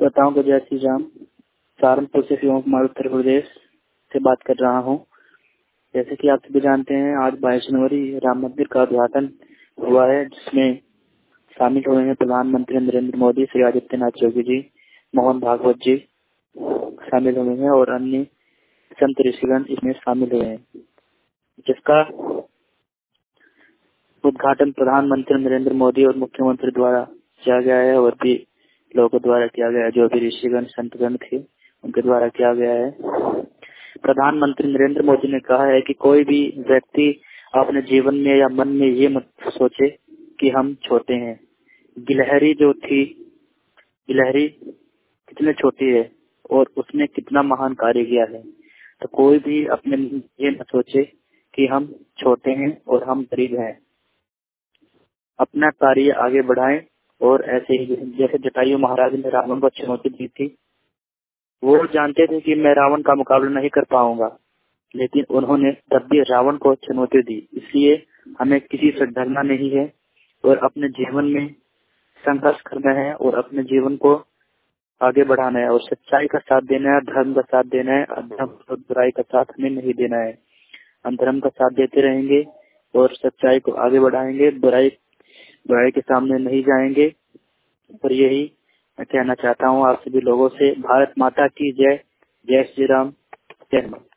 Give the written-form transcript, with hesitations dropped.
श्रोताओं को जय श्री राम। सहारनपुर से शिवम कुमार उत्तर प्रदेश से बात कर रहा हूँ। जैसे कि आप सभी जानते हैं, आज 22 जनवरी राम मंदिर का उद्घाटन हुआ है, जिसमें शामिल हुए हैं प्रधानमंत्री नरेंद्र मोदी, श्री आदित्यनाथ योगी जी, मोहन भागवत जी शामिल हुए हैं और अन्य संत ऋषिगण इसमें शामिल हुए हैं, जिसका उद्घाटन प्रधानमंत्री नरेंद्र मोदी और मुख्यमंत्री द्वारा किया गया है और भी लोगों द्वारा किया गया है। जो भी ऋषिगण संतगण थे उनके द्वारा किया गया है। प्रधानमंत्री नरेंद्र मोदी ने कहा है कि कोई भी व्यक्ति अपने जीवन में या मन में ये मत सोचे कि हम छोटे हैं। गिलहरी जो थी, गिलहरी कितनी छोटी है और उसने कितना महान कार्य किया है। तो कोई भी अपने मन में ये न सोचे कि हम छोटे हैं और हम गरीब हैं। अपना कार्य आगे बढ़ाएं और ऐसे ही जैसे जटायु महाराज ने रावण को चुनौती दी थी, वो जानते थे कि मैं रावण का मुकाबला नहीं कर पाऊंगा, लेकिन उन्होंने तब भी रावण को चुनौती दी। इसलिए हमें किसी से डरना नहीं है और अपने जीवन में संघर्ष करना है और अपने जीवन को आगे बढ़ाना है और सच्चाई का साथ देना है, धर्म का साथ देना है। अधर्म और बुराई का साथ हमें नहीं देना है। हम धर्म का साथ देते रहेंगे और सच्चाई को आगे बढ़ाएंगे, बुराई के सामने नहीं जाएंगे। और यही मैं कहना चाहता हूँ आप सभी लोगों से। भारत माता की जय। जय श्री राम। जय हिंद।